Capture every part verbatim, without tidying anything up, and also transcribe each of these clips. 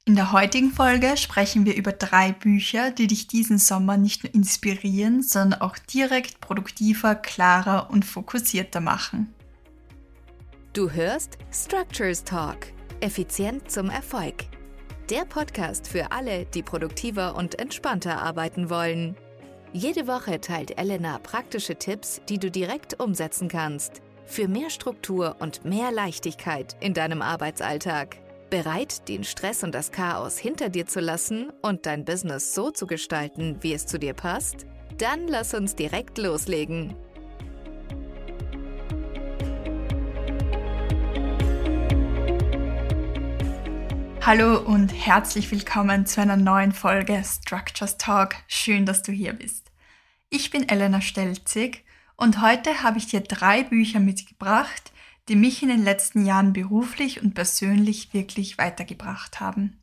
In der heutigen Folge sprechen wir über drei Bücher, die dich diesen Sommer nicht nur inspirieren, sondern auch direkt produktiver, klarer und fokussierter machen. Du hörst Structures Talk, effizient zum Erfolg. Der Podcast für alle, die produktiver und entspannter arbeiten wollen. Jede Woche teilt Elena praktische Tipps, die du direkt umsetzen kannst. Für mehr Struktur und mehr Leichtigkeit in deinem Arbeitsalltag. Bereit, den Stress und das Chaos hinter dir zu lassen und dein Business so zu gestalten, wie es zu dir passt? Dann lass uns direkt loslegen. Hallo und herzlich willkommen zu einer neuen Folge Structures Talk. Schön, dass du hier bist. Ich bin Elena Stelzig und heute habe ich dir drei Bücher mitgebracht, die mich in den letzten Jahren beruflich und persönlich wirklich weitergebracht haben.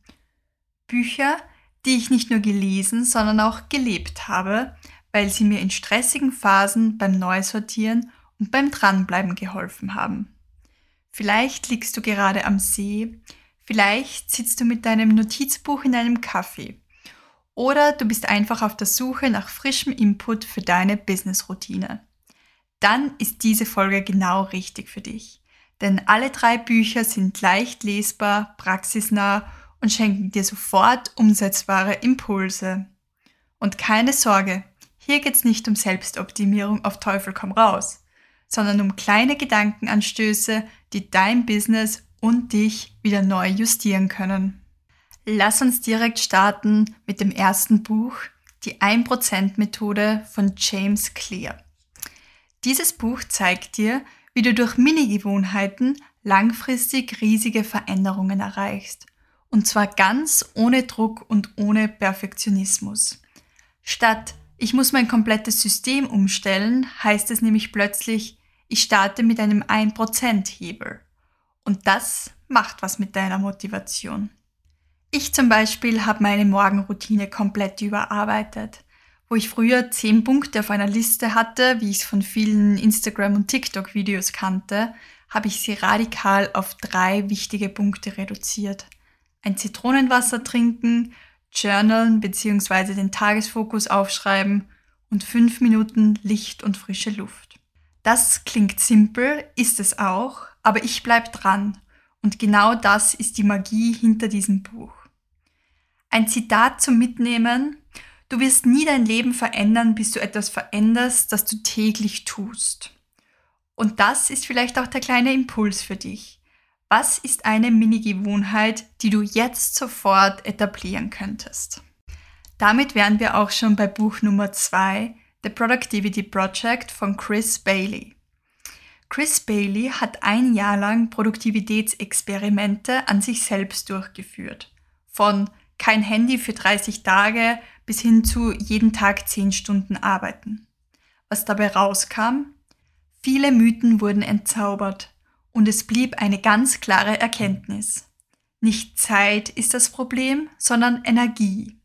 Bücher, die ich nicht nur gelesen, sondern auch gelebt habe, weil sie mir in stressigen Phasen beim Neusortieren und beim Dranbleiben geholfen haben. Vielleicht liegst du gerade am See, vielleicht sitzt du mit deinem Notizbuch in einem Café oder du bist einfach auf der Suche nach frischem Input für deine Business-Routine. Dann ist diese Folge genau richtig für dich. Denn alle drei Bücher sind leicht lesbar, praxisnah und schenken dir sofort umsetzbare Impulse. Und keine Sorge, hier geht's nicht um Selbstoptimierung auf Teufel komm raus, sondern um kleine Gedankenanstöße, die dein Business und dich wieder neu justieren können. Lass uns direkt starten mit dem ersten Buch, die ein Prozent Methode von James Clear. Dieses Buch zeigt dir, wie du durch Mini-Gewohnheiten langfristig riesige Veränderungen erreichst. Und zwar ganz ohne Druck und ohne Perfektionismus. Statt ich muss mein komplettes System umstellen, heißt es nämlich plötzlich, ich starte mit einem ein Prozent Hebel. Und das macht was mit deiner Motivation. Ich zum Beispiel habe meine Morgenroutine komplett überarbeitet. Wo ich früher zehn Punkte auf einer Liste hatte, wie ich es von vielen Instagram- und TikTok-Videos kannte, habe ich sie radikal auf drei wichtige Punkte reduziert. Ein Zitronenwasser trinken, journalen bzw. den Tagesfokus aufschreiben und fünf Minuten Licht und frische Luft. Das klingt simpel, ist es auch, aber ich bleibe dran und genau das ist die Magie hinter diesem Buch. Ein Zitat zum Mitnehmen: Du wirst nie dein Leben verändern, bis du etwas veränderst, das du täglich tust. Und das ist vielleicht auch der kleine Impuls für dich. Was ist eine Mini-Gewohnheit, die du jetzt sofort etablieren könntest? Damit wären wir auch schon bei Buch Nummer zwei, The Productivity Project von Chris Bailey. Chris Bailey hat ein Jahr lang Produktivitätsexperimente an sich selbst durchgeführt. Von kein Handy für dreißig Tage bis hin zu jeden Tag zehn Stunden arbeiten. Was dabei rauskam? Viele Mythen wurden entzaubert und es blieb eine ganz klare Erkenntnis. Nicht Zeit ist das Problem, sondern Energie.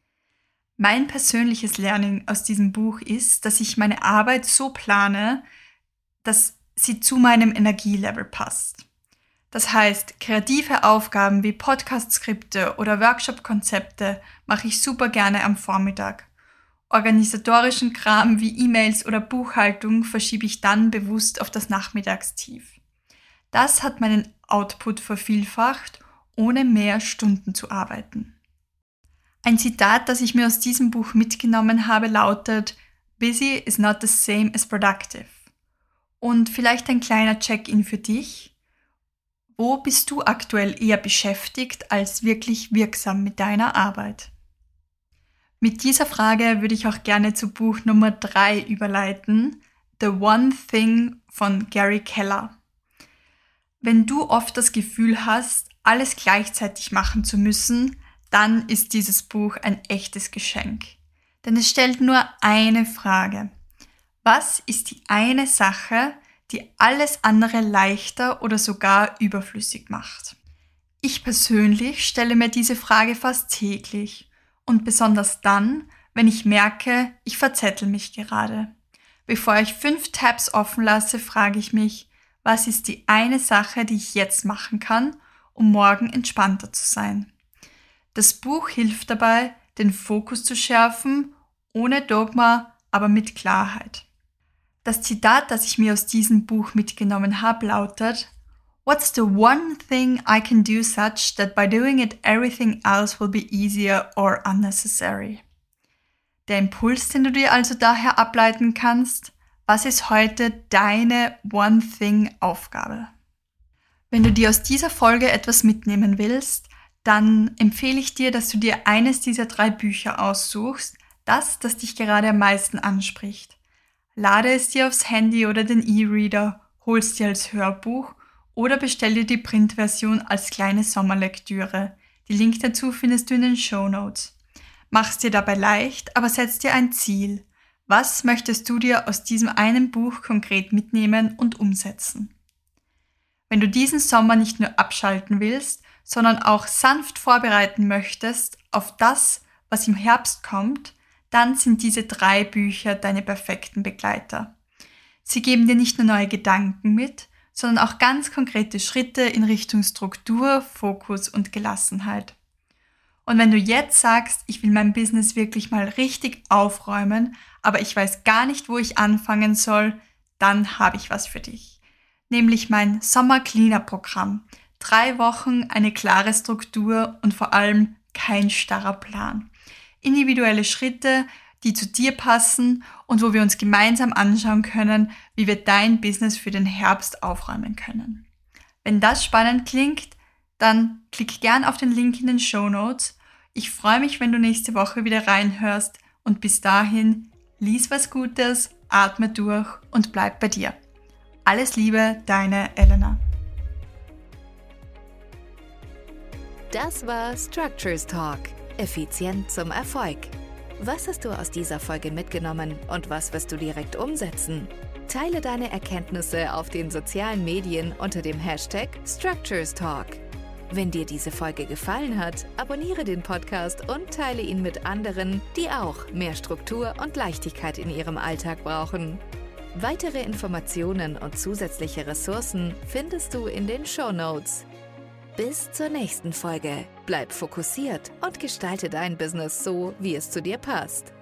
Mein persönliches Learning aus diesem Buch ist, dass ich meine Arbeit so plane, dass sie zu meinem Energielevel passt. Das heißt, kreative Aufgaben wie Podcast-Skripte oder Workshop-Konzepte mache ich super gerne am Vormittag. Organisatorischen Kram wie E-Mails oder Buchhaltung verschiebe ich dann bewusst auf das Nachmittagstief. Das hat meinen Output vervielfacht, ohne mehr Stunden zu arbeiten. Ein Zitat, das ich mir aus diesem Buch mitgenommen habe, lautet: Busy is not the same as productive. Und vielleicht ein kleiner Check-in für dich. Wo bist du aktuell eher beschäftigt als wirklich wirksam mit deiner Arbeit? Mit dieser Frage würde ich auch gerne zu Buch Nummer drei überleiten, The One Thing von Gary Keller. Wenn du oft das Gefühl hast, alles gleichzeitig machen zu müssen, dann ist dieses Buch ein echtes Geschenk. Denn es stellt nur eine Frage. Was ist die eine Sache, die alles andere leichter oder sogar überflüssig macht? Ich persönlich stelle mir diese Frage fast täglich und besonders dann, wenn ich merke, ich verzettel mich gerade. Bevor ich fünf Tabs offen lasse, frage ich mich, was ist die eine Sache, die ich jetzt machen kann, um morgen entspannter zu sein? Das Buch hilft dabei, den Fokus zu schärfen, ohne Dogma, aber mit Klarheit. Das Zitat, das ich mir aus diesem Buch mitgenommen habe, lautet: "What's the one thing I can do such that by doing it everything else will be easier or unnecessary?" Der Impuls, den du dir also daher ableiten kannst: Was ist heute deine One-Thing-Aufgabe? Wenn du dir aus dieser Folge etwas mitnehmen willst, dann empfehle ich dir, dass du dir eines dieser drei Bücher aussuchst, das, das dich gerade am meisten anspricht. Lade es dir aufs Handy oder den E-Reader, hol es dir als Hörbuch oder bestell dir die Printversion als kleine Sommerlektüre. Den Link dazu findest du in den Shownotes. Mach's dir dabei leicht, aber setz dir ein Ziel. Was möchtest du dir aus diesem einen Buch konkret mitnehmen und umsetzen? Wenn du diesen Sommer nicht nur abschalten willst, sondern auch sanft vorbereiten möchtest auf das, was im Herbst kommt, dann sind diese drei Bücher deine perfekten Begleiter. Sie geben dir nicht nur neue Gedanken mit, sondern auch ganz konkrete Schritte in Richtung Struktur, Fokus und Gelassenheit. Und wenn du jetzt sagst, ich will mein Business wirklich mal richtig aufräumen, aber ich weiß gar nicht, wo ich anfangen soll, dann habe ich was für dich. Nämlich mein Sommer-Cleaner-Programm. Drei Wochen, eine klare Struktur und vor allem kein starrer Plan. Individuelle Schritte, die zu dir passen und wo wir uns gemeinsam anschauen können, wie wir dein Business für den Herbst aufräumen können. Wenn das spannend klingt, dann klick gern auf den Link in den Shownotes. Ich freue mich, wenn du nächste Woche wieder reinhörst und bis dahin, lies was Gutes, atme durch und bleib bei dir. Alles Liebe, deine Elena. Das war Structures Talk. Effizient zum Erfolg. Was hast du aus dieser Folge mitgenommen und was wirst du direkt umsetzen? Teile deine Erkenntnisse auf den sozialen Medien unter dem Hashtag Structures Talk. Wenn dir diese Folge gefallen hat, abonniere den Podcast und teile ihn mit anderen, die auch mehr Struktur und Leichtigkeit in ihrem Alltag brauchen. Weitere Informationen und zusätzliche Ressourcen findest du in den Shownotes. Bis zur nächsten Folge. Bleib fokussiert und gestalte dein Business so, wie es zu dir passt.